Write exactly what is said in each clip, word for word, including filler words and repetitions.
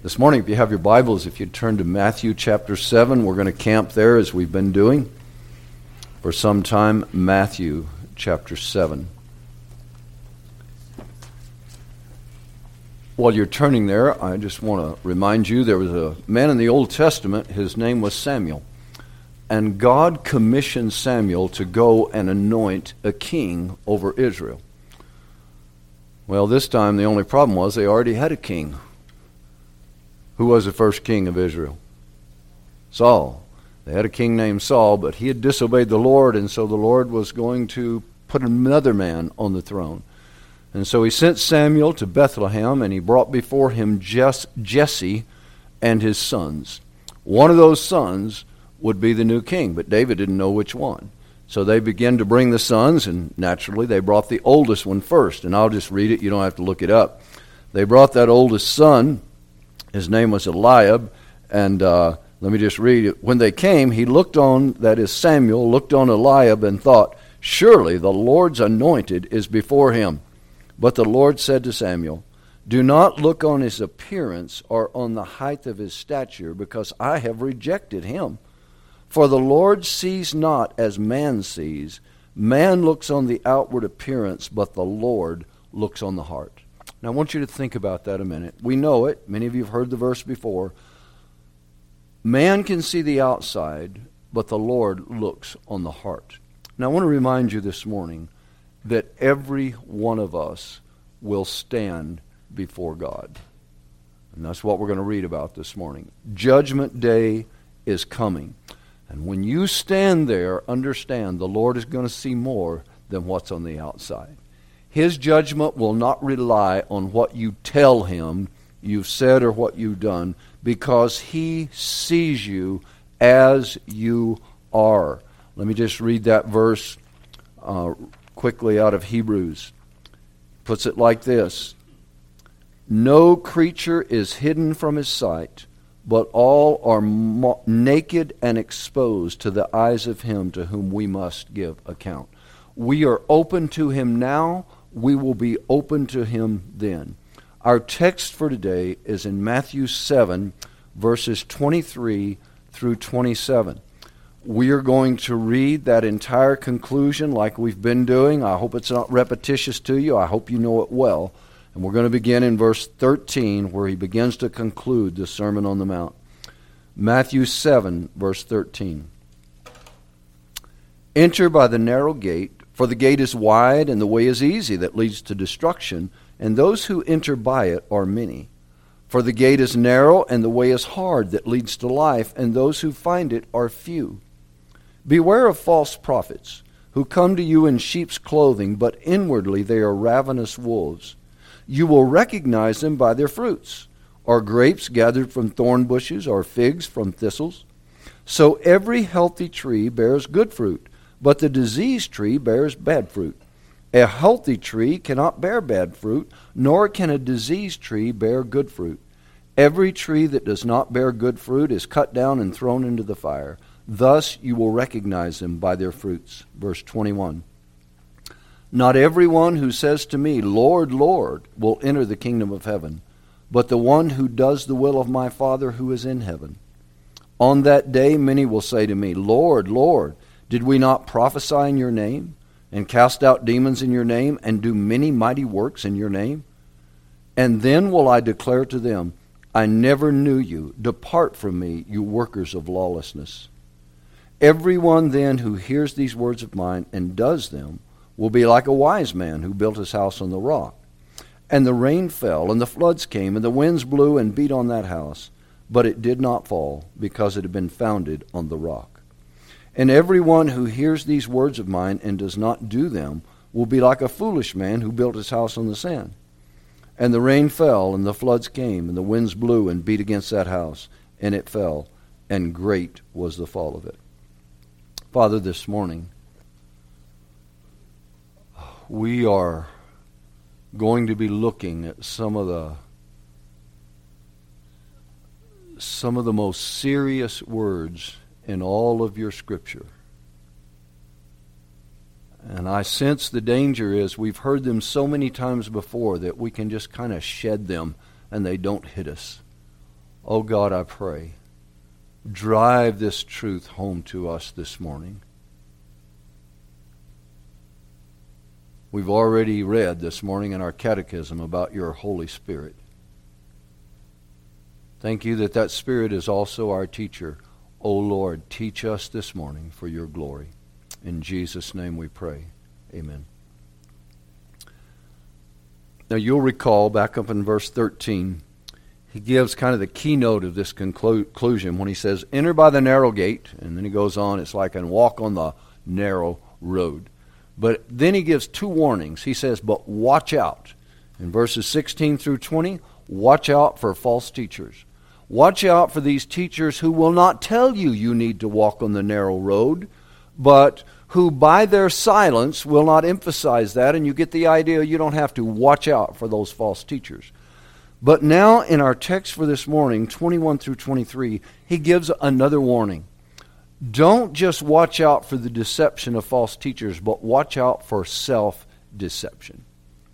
This morning, if you have your Bibles, if you turn to Matthew chapter seven, we're going to camp there as we've been doing for some time. Matthew chapter seven. While you're turning there, I just want to remind you there was a man in the Old Testament, his name was Samuel. And God commissioned Samuel to go and anoint a king over Israel. Well, this time the only problem was they already had a king. Who was the first king of Israel? Saul. They had a king named Saul, but he had disobeyed the Lord, and so the Lord was going to put another man on the throne. And so he sent Samuel to Bethlehem, and he brought before him Jesse and his sons. One of those sons would be the new king, but David didn't know which one. So they began to bring the sons, and naturally they brought the oldest one first. And I'll just read it, you don't have to look it up. They brought that oldest son. His name was Eliab, and uh, let me just read it. When they came, he looked on, that is Samuel, looked on Eliab and thought, surely the Lord's anointed is before him. But the Lord said to Samuel, do not look on his appearance or on the height of his stature, because I have rejected him. For the Lord sees not as man sees. Man looks on the outward appearance, but the Lord looks on the heart. Now, I want you to think about that a minute. We know it. Many of you have heard the verse before. Man can see the outside, but the Lord looks on the heart. Now, I want to remind you this morning that every one of us will stand before God. And that's what we're going to read about this morning. Judgment Day is coming. And when you stand there, understand the Lord is going to see more than what's on the outside. His judgment will not rely on what you tell him you've said or what you've done, because he sees you as you are. Let me just read that verse uh, quickly out of Hebrews. Puts it like this. No creature is hidden from his sight, but all are mo- naked and exposed to the eyes of him to whom we must give account. We are open to him now. We will be open to him then. Our text for today is in Matthew seven, verses twenty-three through twenty-seven. We are going to read that entire conclusion like we've been doing. I hope it's not repetitious to you. I hope you know it well. And we're going to begin in verse thirteen, where he begins to conclude the Sermon on the Mount. Matthew seven, verse thirteen. Enter by the narrow gate, for the gate is wide and the way is easy that leads to destruction, and those who enter by it are many. For the gate is narrow and the way is hard that leads to life, and those who find it are few. Beware of false prophets, who come to you in sheep's clothing, but inwardly they are ravenous wolves. You will recognize them by their fruits. Are grapes gathered from thorn bushes, or figs from thistles? So every healthy tree bears good fruit, but the diseased tree bears bad fruit. A healthy tree cannot bear bad fruit, nor can a diseased tree bear good fruit. Every tree that does not bear good fruit is cut down and thrown into the fire. Thus you will recognize them by their fruits. Verse twenty-one. Not everyone who says to me, Lord, Lord, will enter the kingdom of heaven, but the one who does the will of my Father who is in heaven. On that day many will say to me, Lord, Lord, did we not prophesy in your name, and cast out demons in your name, and do many mighty works in your name? And then will I declare to them, I never knew you. Depart from me, you workers of lawlessness. Everyone then who hears these words of mine and does them will be like a wise man who built his house on the rock. And the rain fell, and the floods came, and the winds blew and beat on that house, but it did not fall, because it had been founded on the rock. And everyone who hears these words of mine and does not do them will be like a foolish man who built his house on the sand. And the rain fell, and the floods came, and the winds blew and beat against that house, and it fell, and great was the fall of it. Father, this morning, we are going to be looking at some of the some of the most serious words in all of your Scripture. And I sense the danger is we've heard them so many times before that we can just kind of shed them and they don't hit us. Oh God, I pray, drive this truth home to us this morning. We've already read this morning in our catechism about your Holy Spirit. Thank you that that Spirit is also our teacher. O Lord, teach us this morning for your glory. In Jesus' name we pray. Amen. Now you'll recall back up in verse thirteen, he gives kind of the keynote of this conclusion when he says, enter by the narrow gate, and then he goes on, it's like, and walk on the narrow road. But then he gives two warnings. He says, but watch out. In verses sixteen through twenty, watch out for false teachers. Watch out for these teachers who will not tell you you need to walk on the narrow road, but who by their silence will not emphasize that, and you get the idea you don't have to watch out for those false teachers. But now in our text for this morning, twenty-one through twenty-three, he gives another warning. Don't just watch out for the deception of false teachers, but watch out for self-deception.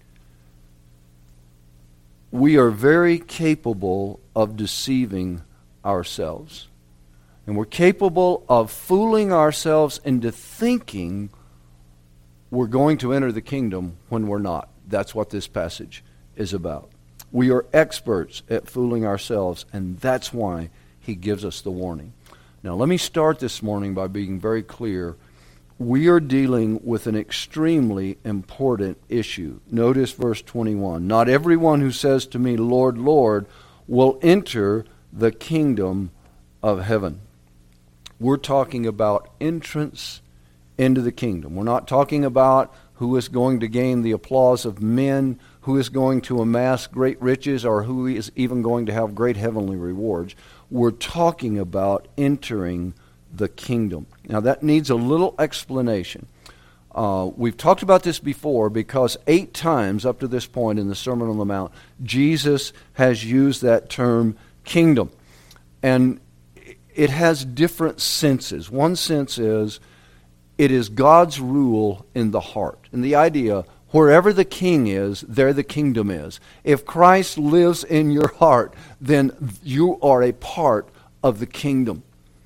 We are very capable of deceiving ourselves. And we're capable of fooling ourselves into thinking we're going to enter the kingdom when we're not. That's what this passage is about. We are experts at fooling ourselves, and that's why he gives us the warning. Now, let me start this morning by being very clear. We are dealing with an extremely important issue. Notice verse twenty-one. Not everyone who says to me, Lord, Lord, will enter the kingdom of heaven. We're talking about entrance into the kingdom. We're not talking about who is going to gain the applause of men, who is going to amass great riches, or who is even going to have great heavenly rewards. We're talking about entering the kingdom. Now that needs a little explanation. Uh, we've talked about this before because eight times up to this point in the Sermon on the Mount, Jesus has used that term kingdom. And it has different senses. One sense is it is God's rule in the heart. And the idea, wherever the king is, there the kingdom is. If Christ lives in your heart, then you are a part of the kingdom.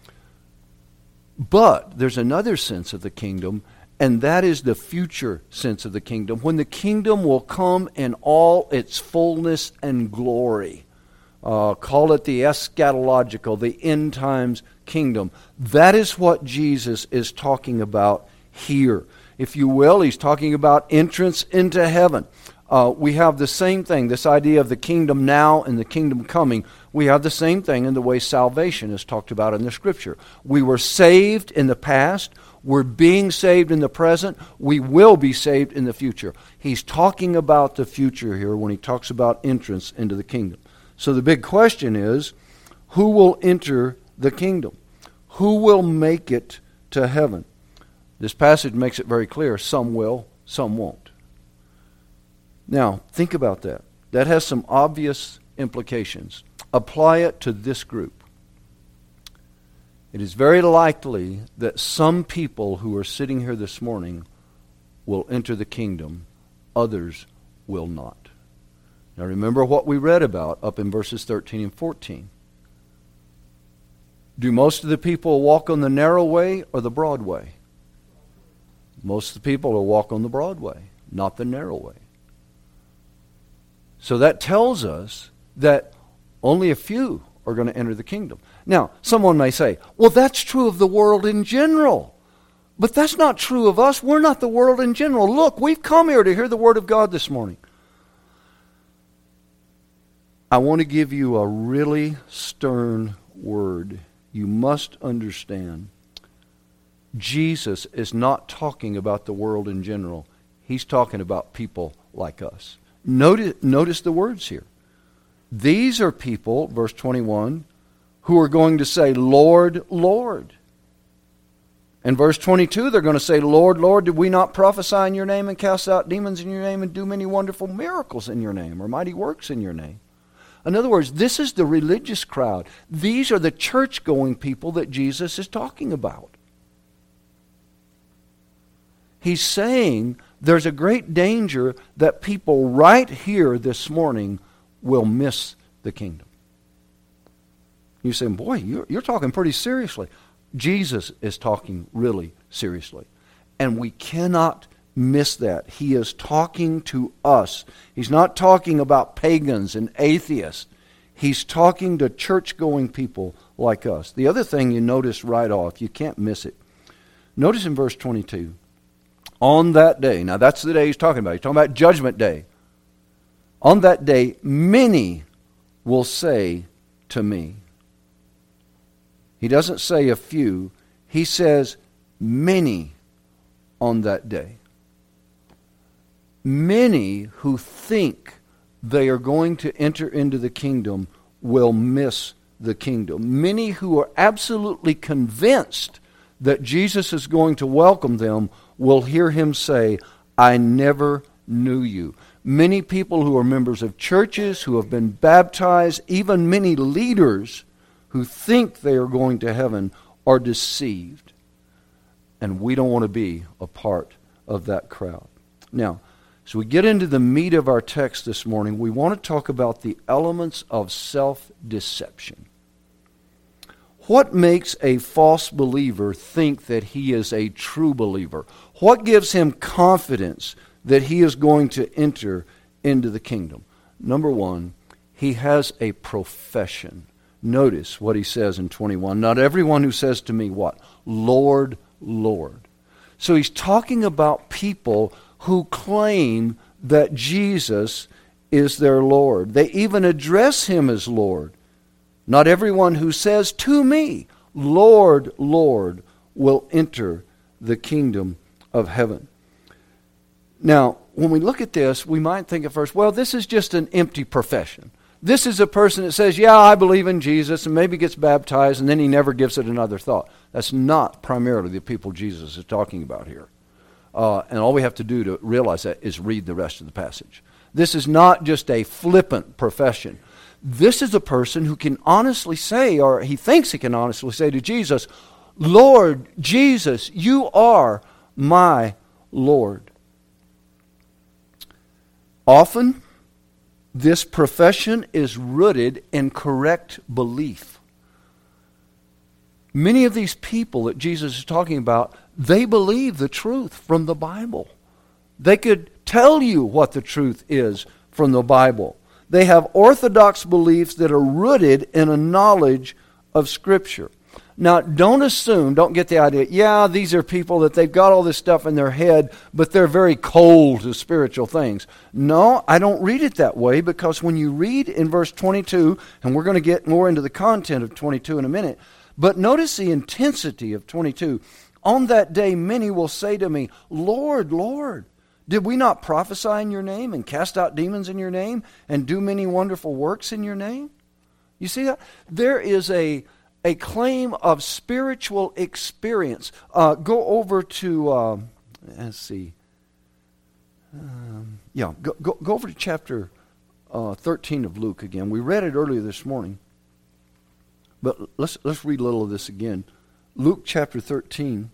But there's another sense of the kingdom, and that is the future sense of the kingdom, when the kingdom will come in all its fullness and glory. Uh, call it the eschatological, the end times kingdom. That is what Jesus is talking about here. If you will, he's talking about entrance into heaven. Uh, we have the same thing, this idea of the kingdom now and the kingdom coming. We have the same thing in the way salvation is talked about in the Scripture. We were saved in the past. We're being saved in the present. We will be saved in the future. He's talking about the future here when he talks about entrance into the kingdom. So the big question is, who will enter the kingdom? Who will make it to heaven? This passage makes it very clear. Some will, some won't. Now, think about that. That has some obvious implications. Apply it to this group. It is very likely that some people who are sitting here this morning will enter the kingdom. Others will not. Now remember what we read about up in verses thirteen and fourteen. Do most of the people walk on the narrow way or the broad way? Most of the people will walk on the broad way, not the narrow way. So that tells us that only a few are going to enter the kingdom. Now, someone may say, well, that's true of the world in general. But that's not true of us. We're not the world in general. Look, we've come here to hear the Word of God this morning. I want to give you a really stern word. You must understand. Jesus is not talking about the world in general. He's talking about people like us. Notice, notice the words here. These are people, verse twenty-one, who are going to say, Lord, Lord. In verse twenty-two, they're going to say, Lord, Lord, did we not prophesy in your name and cast out demons in your name and do many wonderful miracles in your name or mighty works in your name? In other words, this is the religious crowd. These are the church-going people that Jesus is talking about. He's saying there's a great danger that people right here this morning will miss the kingdom. You say, boy, you're, you're talking pretty seriously. Jesus is talking really seriously. And we cannot miss that. He is talking to us. He's not talking about pagans and atheists. He's talking to church-going people like us. The other thing you notice right off, you can't miss it. Notice in verse twenty-two, on that day, now that's the day he's talking about. He's talking about Judgment Day. On that day, many will say to me. He doesn't say a few. He says many on that day. Many who think they are going to enter into the kingdom will miss the kingdom. Many who are absolutely convinced that Jesus is going to welcome them will hear him say, I never knew you. Many people who are members of churches, who have been baptized, even many leaders who think they are going to heaven are deceived. And we don't want to be a part of that crowd. Now, as we get into the meat of our text this morning, we want to talk about the elements of self-deception. What makes a false believer think that he is a true believer? What gives him confidence that he is going to enter into the kingdom? Number one, he has a profession. Notice what he says in twenty-one. Not everyone who says to me, what? Lord, Lord. So he's talking about people who claim that Jesus is their Lord. They even address him as Lord. Not everyone who says to me, Lord, Lord, will enter the kingdom of heaven. Now, when we look at this, we might think at first, well, this is just an empty profession. This is a person that says, yeah, I believe in Jesus, and maybe gets baptized, and then he never gives it another thought. That's not primarily the people Jesus is talking about here. Uh, and all we have to do to realize that is read the rest of the passage. This is not just a flippant profession. This is a person who can honestly say, or he thinks he can honestly say to Jesus, Lord Jesus, you are my Lord. Often, this profession is rooted in correct belief. Many of these people that Jesus is talking about, they believe the truth from the Bible. They could tell you what the truth is from the Bible. They have orthodox beliefs that are rooted in a knowledge of Scripture. Now, don't assume, don't get the idea, yeah, these are people that they've got all this stuff in their head, but they're very cold to spiritual things. No, I don't read it that way, because when you read in verse twenty-two, and we're going to get more into the content of twenty-two in a minute, but notice the intensity of twenty-two. On that day, many will say to me, Lord, Lord, did we not prophesy in your name and cast out demons in your name and do many wonderful works in your name? You see that? There is a, a claim of spiritual experience. Uh, go over to, uh, let's see. Um, yeah, go, go, go over to chapter uh, thirteen of Luke again. We read it earlier this morning. But let's, let's read a little of this again. Luke chapter thirteen.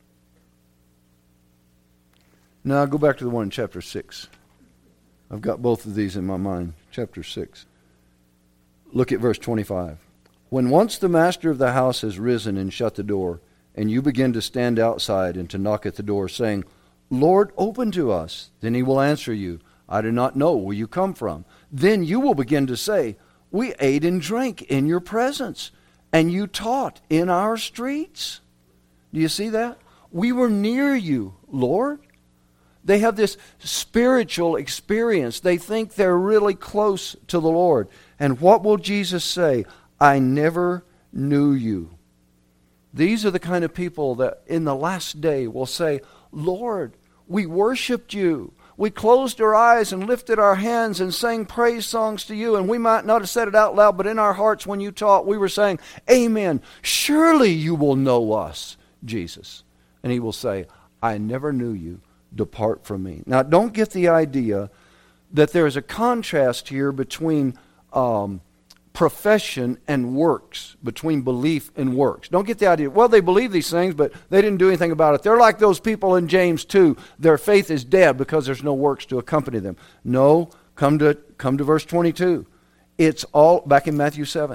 Now, go back to the one in chapter six. I've got both of these in my mind. Chapter six. Look at verse twenty-five. When once the master of the house has risen and shut the door, and you begin to stand outside and to knock at the door, saying, Lord, open to us. Then he will answer you, I do not know where you come from. Then you will begin to say, we ate and drank in your presence, and you taught in our streets. Do you see that? We were near you, Lord. They have this spiritual experience. They think they're really close to the Lord. And what will Jesus say? I never knew you. These are the kind of people that in the last day will say, Lord, we worshiped you. We closed our eyes and lifted our hands and sang praise songs to you. And we might not have said it out loud, but in our hearts when you taught, we were saying, Amen. Surely you will know us, Jesus. And he will say, I never knew you. Depart from me. Now, don't get the idea that there is a contrast here between um, profession and works, between belief and works. Don't get the idea, well, they believe these things, but they didn't do anything about it. They're like those people in James two. Their faith is dead because there's no works to accompany them. No, come to come to verse twenty-two. It's all, back in Matthew seven,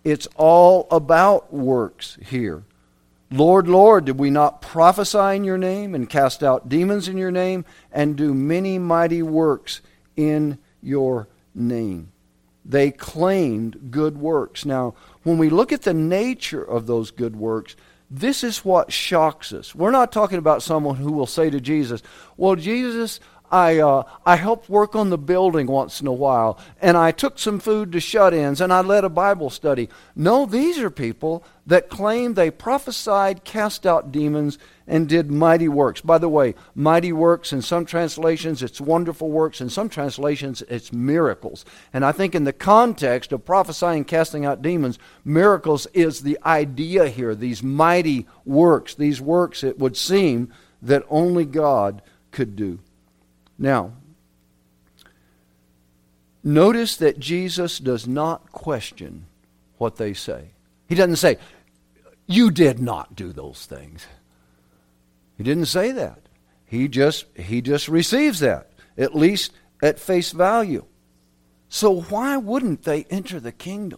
It's all about works here. Lord, Lord, did we not prophesy in your name and cast out demons in your name and do many mighty works in your name? They claimed good works. Now, when we look at the nature of those good works, this is what shocks us. We're not talking about someone who will say to Jesus, well, Jesus, I uh, I helped work on the building once in a while, and I took some food to shut-ins, and I led a Bible study. No, these are people that claim they prophesied, cast out demons, and did mighty works. By the way, mighty works, in some translations, it's wonderful works. In some translations, it's miracles. And I think in the context of prophesying, casting out demons, miracles is the idea here, these mighty works, these works, it would seem, that only God could do. Now, notice that Jesus does not question what they say. He doesn't say, you did not do those things. He didn't say that. He just, he just receives that, at least at face value. So why wouldn't they enter the kingdom?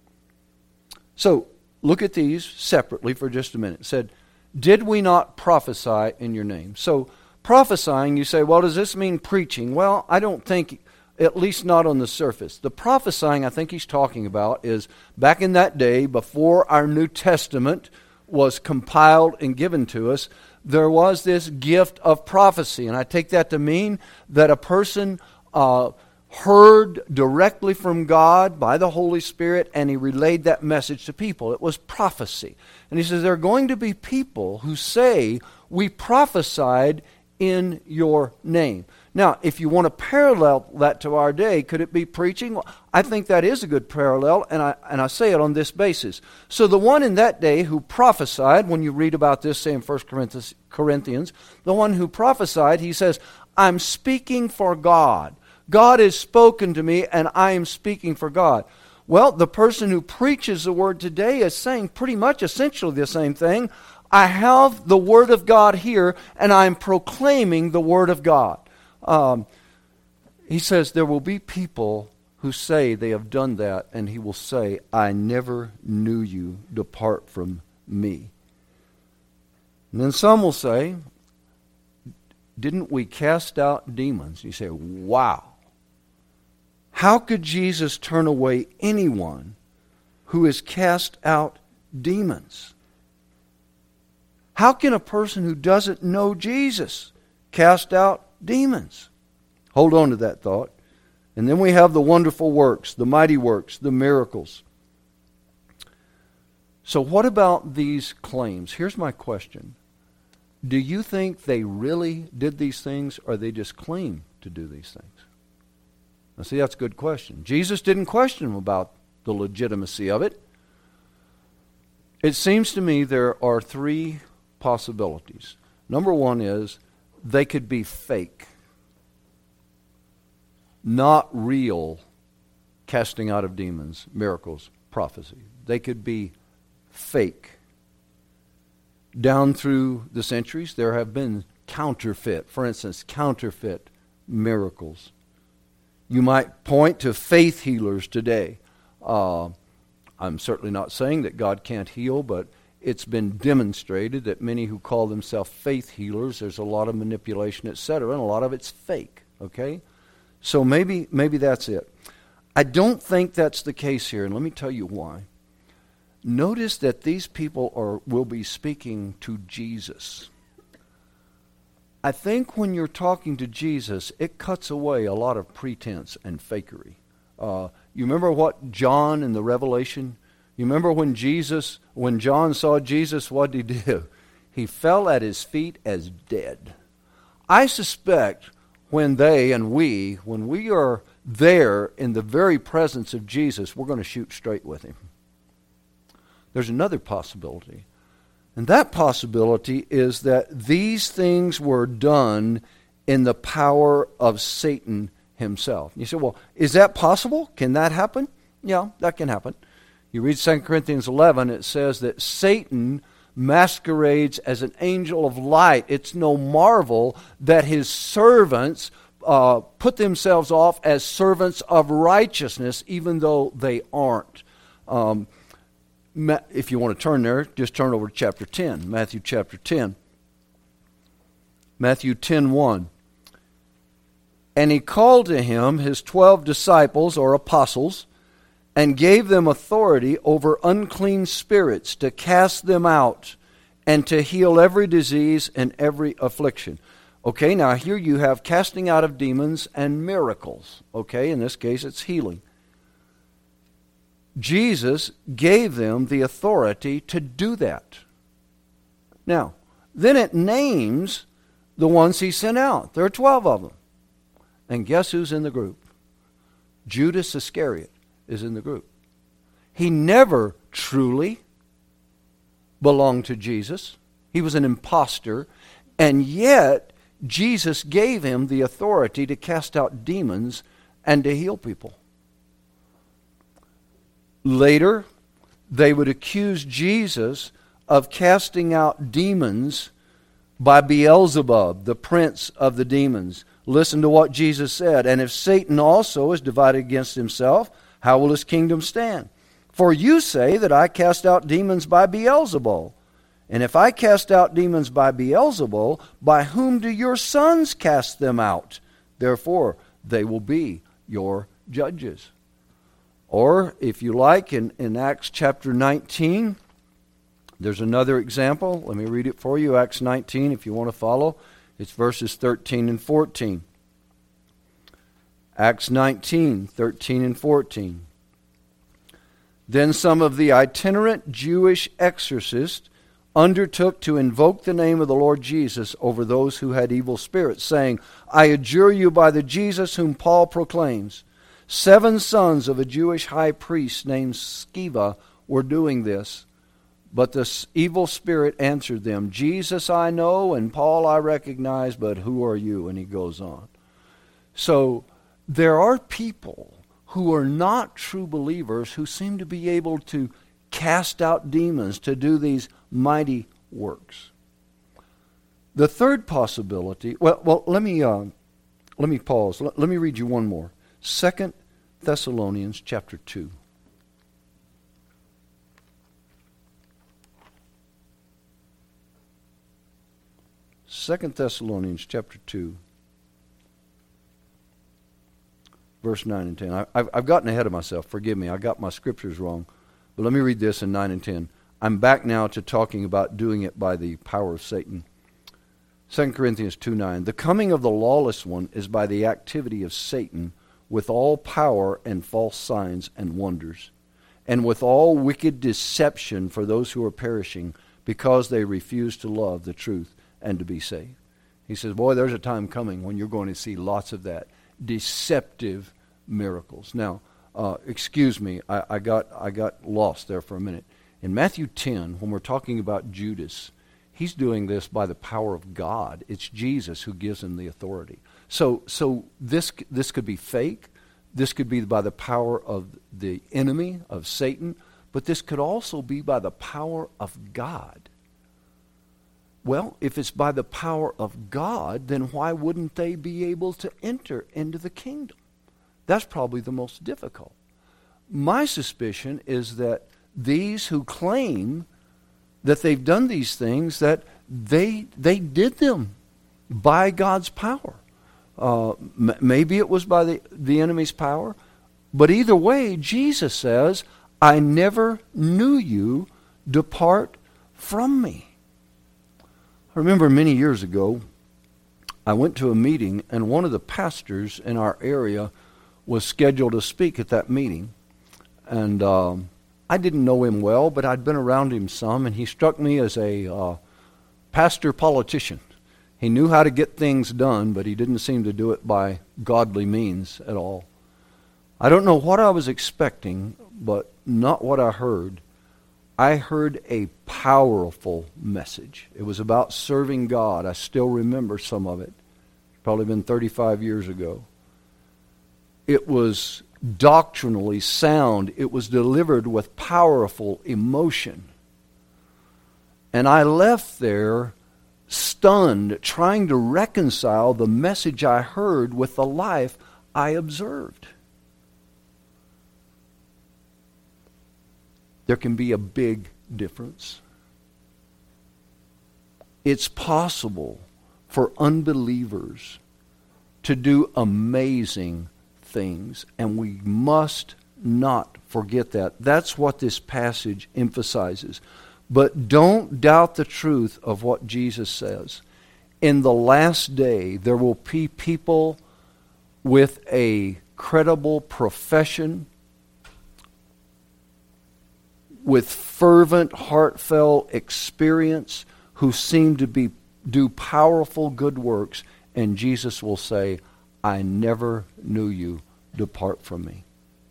So look at these separately for just a minute. It said, did we not prophesy in your name? So prophesying, you say, well, does this mean preaching? Well, I don't think, at least not on the surface. The prophesying I think he's talking about is back in that day, before our New Testament was compiled and given to us, there was this gift of prophecy. And I take that to mean that a person uh, heard directly from God by the Holy Spirit, and he relayed that message to people. It was prophecy. And he says there are going to be people who say, we prophesied in your name. Now, if you want to parallel that to our day, could it be preaching? Well, I think that is a good parallel, and I and I say it on this basis. So the one in that day who prophesied, when you read about this, say in First Corinthians, the one who prophesied, he says, I'm speaking for God. God has spoken to me, and I am speaking for God. Well, the person who preaches the word today is saying pretty much essentially the same thing. I have the Word of God here, and I'm proclaiming the Word of God. Um, he says there will be people who say they have done that, and he will say, I never knew you, depart from me. And then some will say, didn't we cast out demons? You say, wow. How could Jesus turn away anyone who has cast out demons? How can a person who doesn't know Jesus cast out demons? Hold on to that thought. And then we have the wonderful works, the mighty works, the miracles. So what about these claims? Here's my question. Do you think they really did these things, or they just claim to do these things? Now see, that's a good question. Jesus didn't question them about the legitimacy of it. It seems to me there are three possibilities. Number one is they could be fake, not real casting out of demons, miracles, prophecy. They could be fake. Down through the centuries, there have been counterfeit, for instance, counterfeit miracles. You might point to faith healers today. Uh, I'm certainly not saying that God can't heal, but it's been demonstrated that many who call themselves faith healers, there's a lot of manipulation, et cetera, and a lot of it's fake, okay? So maybe maybe that's it. I don't think that's the case here, and let me tell you why. Notice that these people are will be speaking to Jesus. I think when you're talking to Jesus, it cuts away a lot of pretense and fakery. Uh, you remember what John in the Revelation, you remember when Jesus, when John saw Jesus, what did he do? He fell at his feet as dead. I suspect when they and we, when we are there in the very presence of Jesus, we're going to shoot straight with him. There's another possibility. And that possibility is that these things were done in the power of Satan himself. You say, well, is that possible? Can that happen? Yeah, that can happen. You read Second Corinthians eleven, it says that Satan masquerades as an angel of light. It's no marvel that his servants uh, put themselves off as servants of righteousness, even though they aren't. Um, if you want to turn there, just turn over to chapter ten, Matthew chapter ten. Matthew ten one. And he called to him his twelve disciples or apostles, and gave them authority over unclean spirits to cast them out and to heal every disease and every affliction. Okay, now here you have casting out of demons and miracles. Okay, in this case it's healing. Jesus gave them the authority to do that. Now, then it names the ones he sent out. There are twelve of them. And guess who's in the group? Judas Iscariot is in the group. He never truly belonged to Jesus. He was an imposter. And yet, Jesus gave him the authority to cast out demons and to heal people. Later, they would accuse Jesus of casting out demons by Beelzebub, the prince of the demons. Listen to what Jesus said. And if Satan also is divided against himself, how will his kingdom stand? For you say that I cast out demons by Beelzebul. And if I cast out demons by Beelzebul, by whom do your sons cast them out? Therefore, they will be your judges. Or, if you like, in, in Acts chapter nineteen, there's another example. Let me read it for you. Acts nineteen, if you want to follow. It's verses thirteen and fourteen. Acts nineteen, thirteen and fourteen. Then some of the itinerant Jewish exorcists undertook to invoke the name of the Lord Jesus over those who had evil spirits, saying, I adjure you by the Jesus whom Paul proclaims. Seven sons of a Jewish high priest named Sceva were doing this. But the evil spirit answered them, Jesus I know and Paul I recognize, but who are you? And he goes on. So there are people who are not true believers who seem to be able to cast out demons, to do these mighty works. The third possibility, well, well let me uh, let me pause. Let, let me read you one more. Second Thessalonians chapter two. Second Thessalonians chapter two, verse nine and ten. I, I've, I've gotten ahead of myself. Forgive me. I got my scriptures wrong. But let me read this in nine and ten. I'm back now to talking about doing it by the power of Satan. Second Corinthians two nine. The coming of the lawless one is by the activity of Satan, with all power and false signs and wonders, and with all wicked deception for those who are perishing, because they refuse to love the truth and to be saved. He says, boy, there's a time coming when you're going to see lots of that. Deceptive miracles. Now, uh, excuse me, I, I got I got lost there for a minute. In Matthew ten, when we're talking about Judas, he's doing this by the power of God. It's Jesus who gives him the authority. So so this this could be fake. This could be by the power of the enemy, of Satan. But this could also be by the power of God. Well, if it's by the power of God, then why wouldn't they be able to enter into the kingdom? That's probably the most difficult. My suspicion is that these who claim that they've done these things, that they they did them by God's power. Uh, m- maybe it was by the, the enemy's power, but either way, Jesus says, I never knew you, depart from me. I remember many years ago, I went to a meeting, and one of the pastors in our area was scheduled to speak at that meeting. And um, I didn't know him well, but I'd been around him some, and he struck me as a uh, pastor politician. He knew how to get things done, but he didn't seem to do it by godly means at all. I don't know what I was expecting, but not what I heard. I heard a powerful message. It was about serving God. I still remember some of it. Probably been thirty-five years ago. It was doctrinally sound. It was delivered with powerful emotion. And I left there stunned, trying to reconcile the message I heard with the life I observed. there can be a big difference. It's possible for unbelievers to do amazing things, and we must not forget that. That's what this passage emphasizes. But don't doubt the truth of what Jesus says. In the last day, there will be people with a credible profession, with fervent, heartfelt experience, who seem to be do powerful good works, and Jesus will say, I never knew you. Depart from me.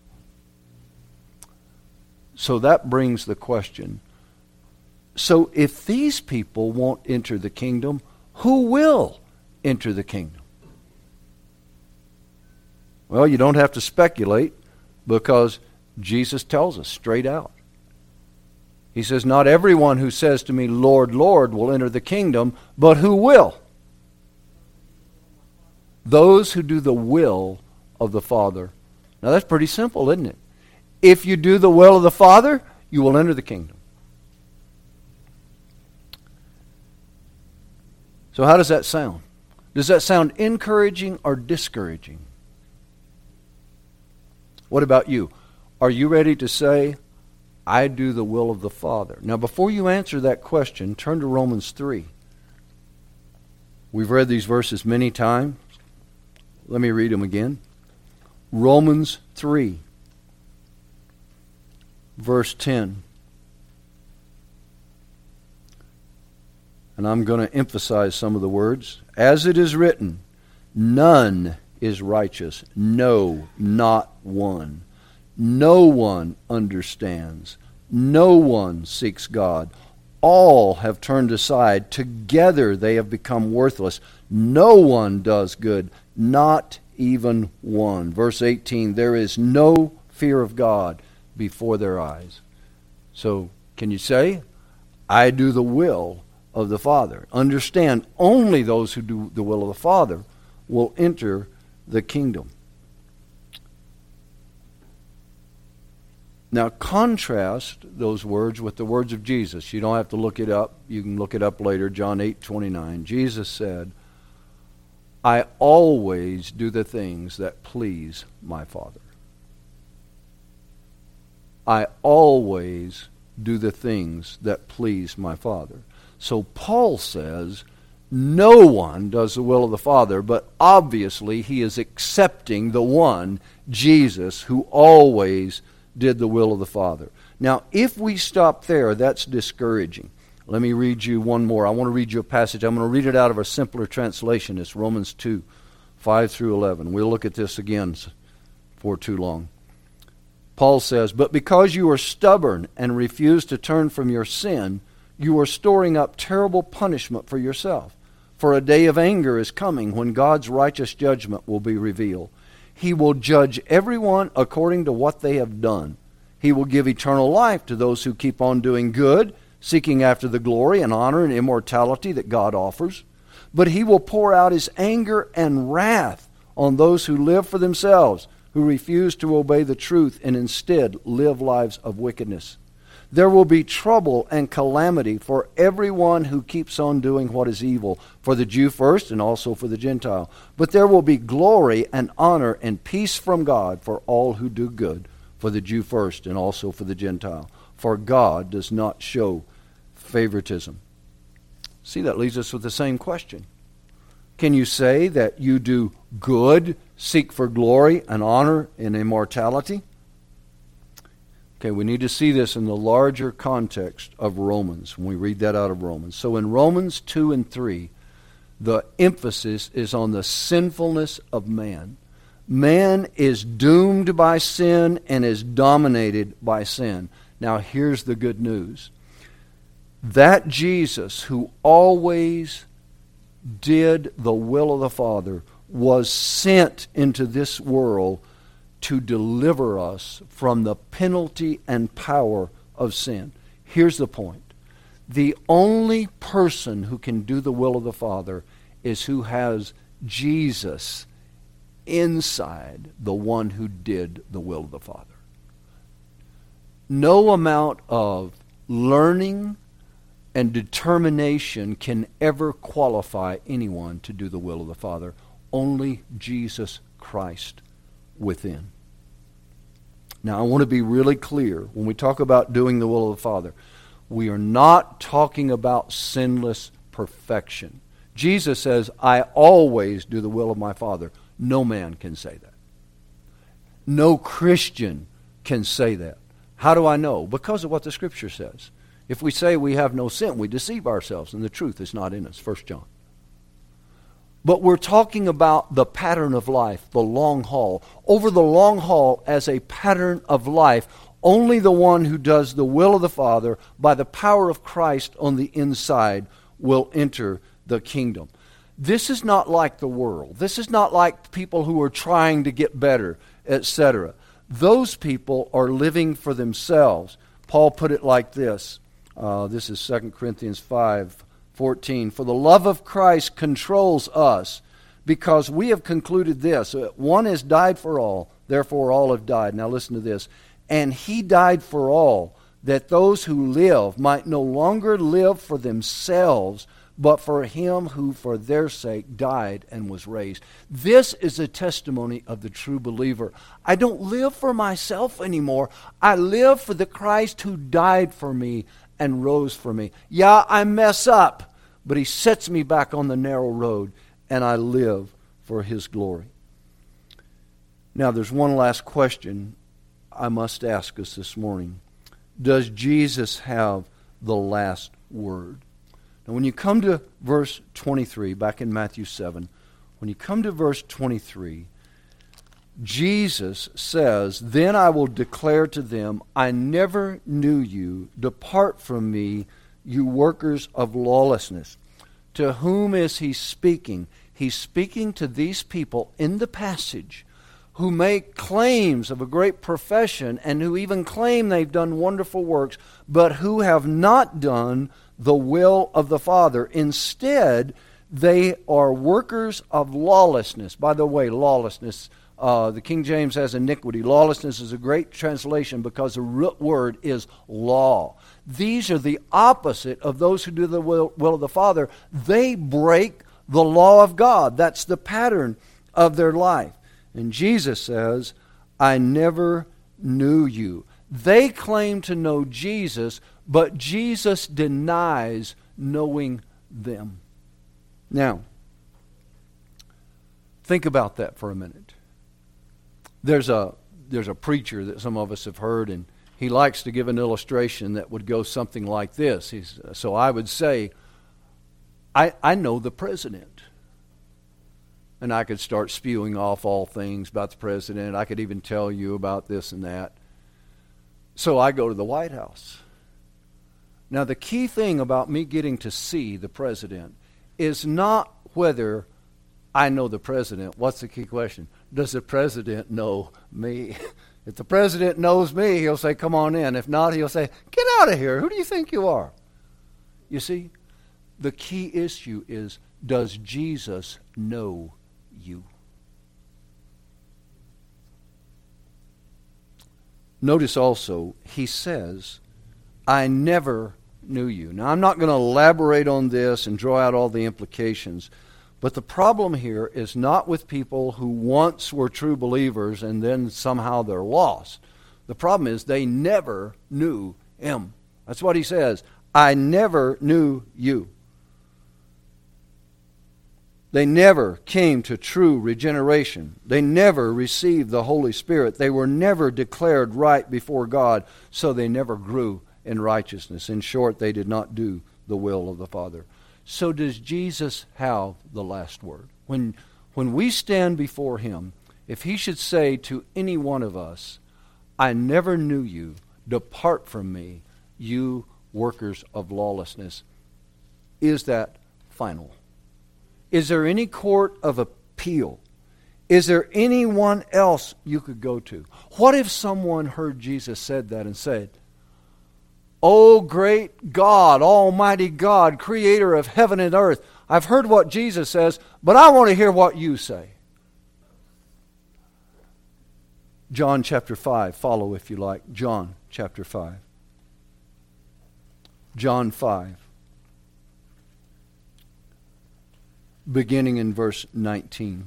So that brings the question, so if these people won't enter the kingdom, who will enter the kingdom? Well, you don't have to speculate, because Jesus tells us straight out. He says, not everyone who says to me, Lord, Lord, will enter the kingdom, but who will? Those who do the will of the Father. Now that's pretty simple, isn't it? If you do the will of the Father, you will enter the kingdom. So how does that sound? Does that sound encouraging or discouraging? What about you? Are you ready to say, I do the will of the Father? Now, before you answer that question, turn to Romans three. We've read these verses many times. Let me read them again. Romans three, verse ten. And I'm going to emphasize some of the words. As it is written, none is righteous, no, not one. No one understands. No one seeks God. All have turned aside. Together they have become worthless. No one does good, not even one. Verse eighteen, there is no fear of God before their eyes. So, can you say, I do the will of the Father? Understand, only those who do the will of the Father will enter the kingdom. Now contrast those words with the words of Jesus. You don't have to look it up. You can look it up later. John eight twenty-nine. Jesus said, I always do the things that please my Father. I always do the things that please my Father. So Paul says, no one does the will of the Father, but obviously he is accepting the one, Jesus, who always did the will of the Father. Now, if we stop there, that's discouraging. Let me read you one more. I want to read you a passage. I'm going to read it out of a simpler translation. It's Romans two, five through eleven. We'll look at this again for too long. Paul says, but because you are stubborn and refuse to turn from your sin, you are storing up terrible punishment for yourself. For a day of anger is coming when God's righteous judgment will be revealed. He will judge everyone according to what they have done. He will give eternal life to those who keep on doing good, seeking after the glory and honor and immortality that God offers. But he will pour out his anger and wrath on those who live for themselves, who refuse to obey the truth and instead live lives of wickedness. There will be trouble and calamity for everyone who keeps on doing what is evil, for the Jew first and also for the Gentile. But there will be glory and honor and peace from God for all who do good, for the Jew first and also for the Gentile. For God does not show favoritism. See, that leaves us with the same question. Can you say that you do good, seek for glory and honor and immortality? Okay, we need to see this in the larger context of Romans when we read that out of Romans. So in Romans two and three, the emphasis is on the sinfulness of man. Man is doomed by sin and is dominated by sin. Now here's the good news. That Jesus who always did the will of the Father was sent into this world to deliver us from the penalty and power of sin. Here's the point. The only person who can do the will of the Father is who has Jesus inside the one who did the will of the Father. No amount of learning and determination can ever qualify anyone to do the will of the Father. Only Jesus Christ within. Now, I want to be really clear. When we talk about doing the will of the Father, we are not talking about sinless perfection. Jesus says, I always do the will of my Father. No man can say that. No Christian can say that. How do I know? Because of what the Scripture says. If we say we have no sin, we deceive ourselves, and the truth is not in us. First John. But we're talking about the pattern of life, the long haul. Over the long haul, as a pattern of life, only the one who does the will of the Father by the power of Christ on the inside will enter the kingdom. This is not like the world. This is not like people who are trying to get better, et cetera. Those people are living for themselves. Paul put it like this. Uh, this is Second Corinthians five fourteen. For the love of Christ controls us, because we have concluded this. One has died for all, therefore all have died. Now listen to this. And he died for all, that those who live might no longer live for themselves, but for him who for their sake died and was raised. This is a testimony of the true believer. I don't live for myself anymore. I live for the Christ who died for me and rose for me. Yeah, I mess up, but he sets me back on the narrow road, and I live for his glory. Now, there's one last question I must ask us this morning. Does Jesus have the last word? Now, when you come to verse twenty-three, back in Matthew seven, when you come to verse twenty-three, Jesus says, Then I will declare to them, I never knew you. Depart from me, you workers of lawlessness. To whom is he speaking? He's speaking to these people in the passage who make claims of a great profession and who even claim they've done wonderful works, but who have not done the will of the Father. Instead, they are workers of lawlessness. By the way, lawlessness, uh, the King James has iniquity. Lawlessness is a great translation because the root word is law. These are the opposite of those who do the will, will of the Father. They break the law of God. That's the pattern of their life. And Jesus says, I never knew you. They claim to know Jesus, but Jesus denies knowing them. Now, think about that for a minute. There's a there's a preacher that some of us have heard, and he likes to give an illustration that would go something like this. He's, so I would say, I, I know the president. And I could start spewing off all things about the president. I could even tell you about this and that. So I go to the White House. Now, the key thing about me getting to see the president is not whether I know the president. What's the key question? Does the president know me? If the president knows me, he'll say, come on in. If not, he'll say, get out of here. Who do you think you are? You see, the key issue is, does Jesus know you? Notice also, he says, I never knew you. Now, I'm not going to elaborate on this and draw out all the implications, but the problem here is not with people who once were true believers and then somehow they're lost. The problem is they never knew him. That's what he says. I never knew you. They never came to true regeneration. They never received the Holy Spirit. They were never declared right before God, so they never grew in righteousness. In short, they did not do the will of the Father. So does Jesus have the last word? When, when we stand before him, if he should say to any one of us, I never knew you, depart from me, you workers of lawlessness, is that final? Is there any court of appeal? Is there anyone else you could go to? What if someone heard Jesus said that and said, Oh, great God, almighty God, creator of heaven and earth, I've heard what Jesus says, but I want to hear what you say. John chapter five. Follow if you like. John chapter five. John five. Beginning in verse nineteen.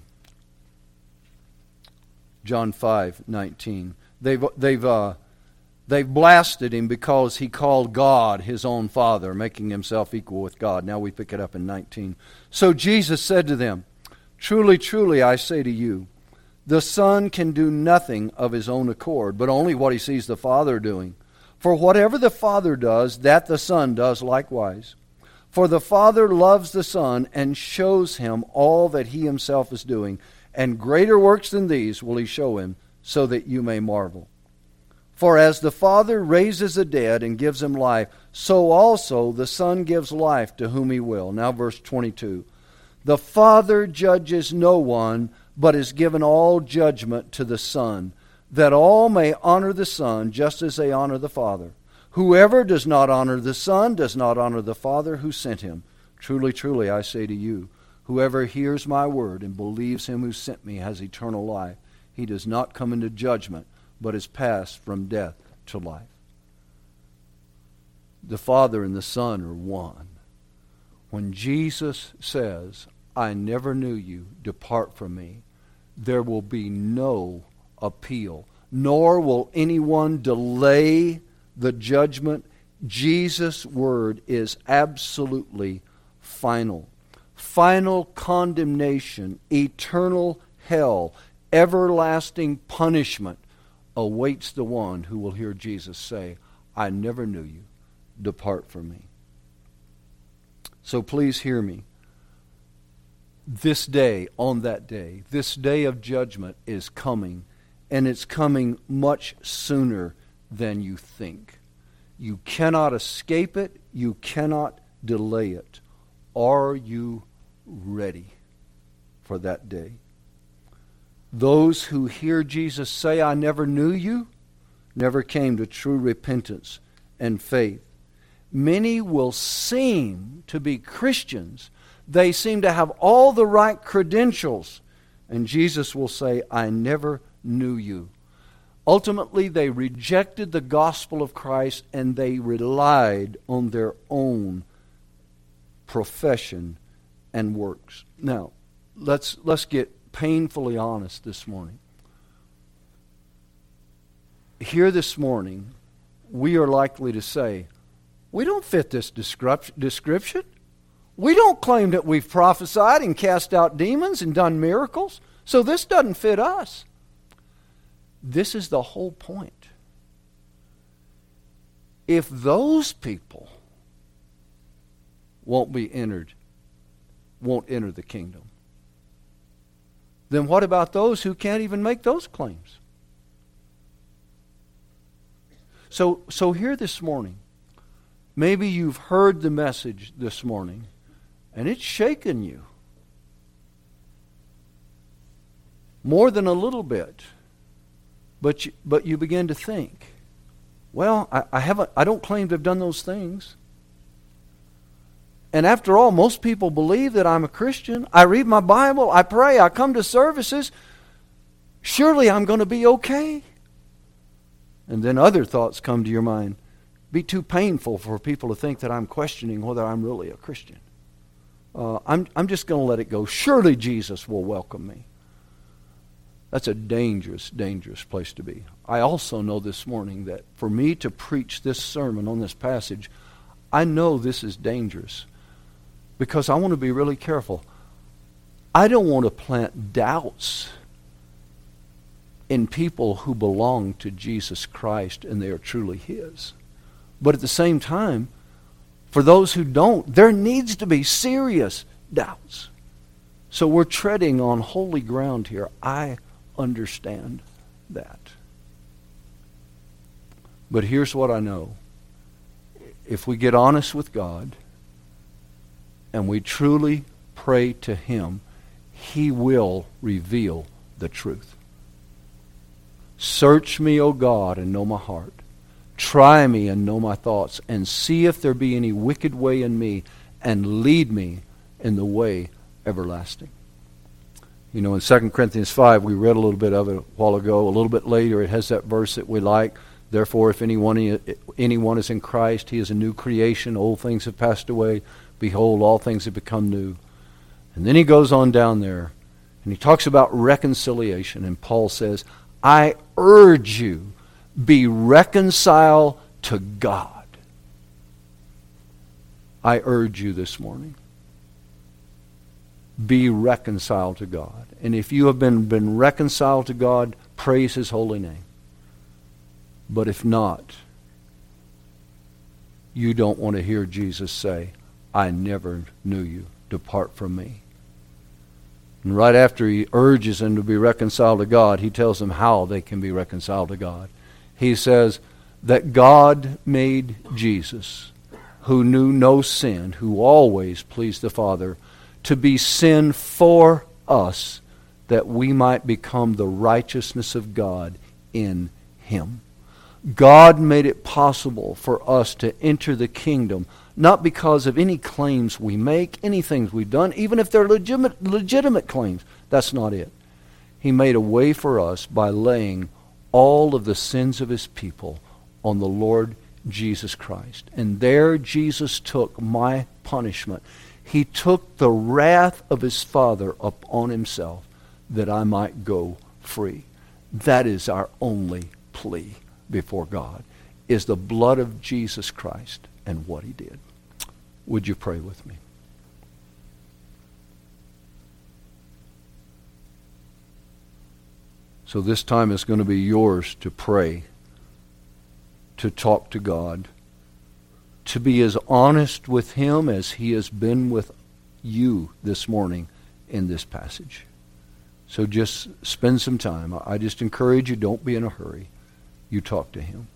John five nineteen. They've they've uh, they've blasted him because he called God his own Father, making himself equal with God. Now we pick it up in nineteen. So Jesus said to them, "Truly, truly, I say to you, the Son can do nothing of his own accord, but only what he sees the Father doing. For whatever the Father does, that the Son does likewise. For the Father loves the Son and shows him all that he himself is doing, and greater works than these will he show him, so that you may marvel. For as the Father raises the dead and gives them life, so also the Son gives life to whom he will." Now verse twenty-two. "The Father judges no one, but has given all judgment to the Son, that all may honor the Son just as they honor the Father. Whoever does not honor the Son does not honor the Father who sent him. Truly, truly, I say to you, whoever hears my word and believes him who sent me has eternal life. He does not come into judgment, but is passed from death to life." The Father and the Son are one. When Jesus says, "I never knew you, depart from me," there will be no appeal, nor will anyone delay the judgment. Jesus' word is absolutely final. Final condemnation, eternal hell, everlasting punishment awaits the one who will hear Jesus say, "I never knew you. Depart from me." So please hear me. This day, on that day, this day of judgment is coming, and it's coming much sooner than you think. You cannot escape it. You cannot delay it. Are you ready for that day? Those who hear Jesus say, "I never knew you," never came to true repentance and faith. Many will seem to be Christians. They seem to have all the right credentials. And Jesus will say, "I never knew you." Ultimately, they rejected the gospel of Christ and they relied on their own profession and works. Now, let's let's get painfully honest this morning. Here this morning, we are likely to say, "We don't fit this description. We don't claim that we've prophesied and cast out demons and done miracles, so this doesn't fit us." This is the whole point. If those people won't be entered, won't enter the kingdom, then what about those who can't even make those claims? So, so here this morning, maybe you've heard the message this morning, and it's shaken you. More than a little bit. But you, but you begin to think, well, I, I haven't I don't claim to have done those things. And after all, most people believe that I'm a Christian. I read my Bible, I pray, I come to services. Surely I'm going to be okay. And then other thoughts come to your mind. Be too painful for people to think that I'm questioning whether I'm really a Christian. Uh, I'm, I'm just going to let it go. Surely Jesus will welcome me. That's a dangerous, dangerous place to be. I also know this morning that for me to preach this sermon on this passage, I know this is dangerous because I want to be really careful. I don't want to plant doubts in people who belong to Jesus Christ and they are truly His. But at the same time, for those who don't, there needs to be serious doubts. So we're treading on holy ground here. I understand that. But here's what I know. If we get honest with God and we truly pray to Him, He will reveal the truth. Search me, O God, and know my heart. Try me and know my thoughts, and see if there be any wicked way in me, and lead me in the way everlasting. You know, in Second Corinthians five, we read a little bit of it a while ago. A little bit later, it has that verse that we like. Therefore, if anyone, anyone is in Christ, he is a new creation. Old things have passed away. Behold, all things have become new. And then he goes on down there, and he talks about reconciliation. And Paul says, I urge you, be reconciled to God. I urge you this morning. Be reconciled to God. And if you have been, been reconciled to God, praise His holy name. But if not, you don't want to hear Jesus say, I never knew you. Depart from me. And right after he urges them to be reconciled to God, he tells them how they can be reconciled to God. He says that God made Jesus, who knew no sin, who always pleased the Father, to be sin for us, that we might become the righteousness of God in Him. God made it possible for us to enter the kingdom, not because of any claims we make, any things we've done, even if they're legitimate, legitimate claims. That's not it. He made a way for us by laying all of the sins of His people on the Lord Jesus Christ. And there Jesus took my punishment. He took the wrath of His Father upon Himself that I might go free. That is our only plea before God, is the blood of Jesus Christ and what He did. Would you pray with me? So this time is going to be yours to pray, to talk to God, to be as honest with Him as He has been with you this morning in this passage. So just spend some time. I just encourage you, don't be in a hurry. You talk to Him.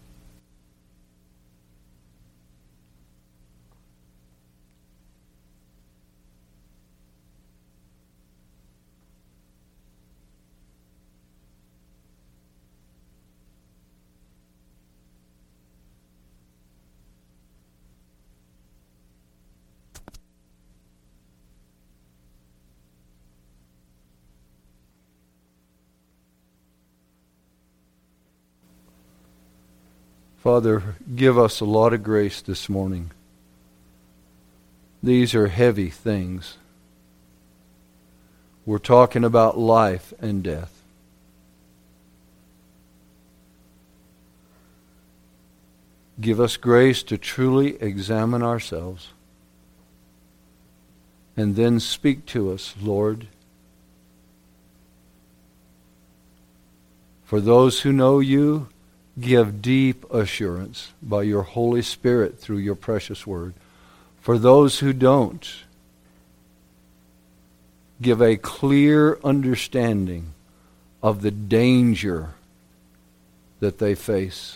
Father, give us a lot of grace this morning. These are heavy things. We're talking about life and death. Give us grace to truly examine ourselves and then speak to us, Lord. For those who know You, give deep assurance by Your Holy Spirit through Your precious word. For those who don't, give a clear understanding of the danger that they face.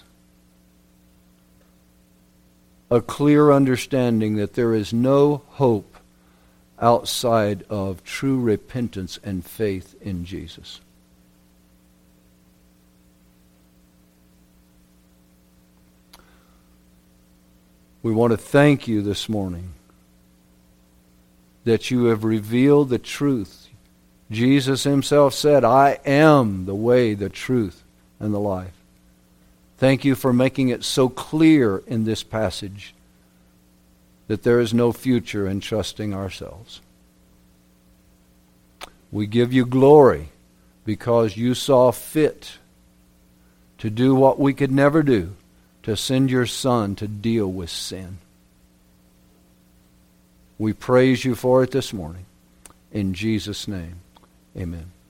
A clear understanding that there is no hope outside of true repentance and faith in Jesus. We want to thank You this morning that You have revealed the truth. Jesus Himself said, I am the way, the truth, and the life. Thank You for making it so clear in this passage that there is no future in trusting ourselves. We give You glory because You saw fit to do what we could never do, to send Your Son to deal with sin. We praise You for it this morning. In Jesus' name, amen.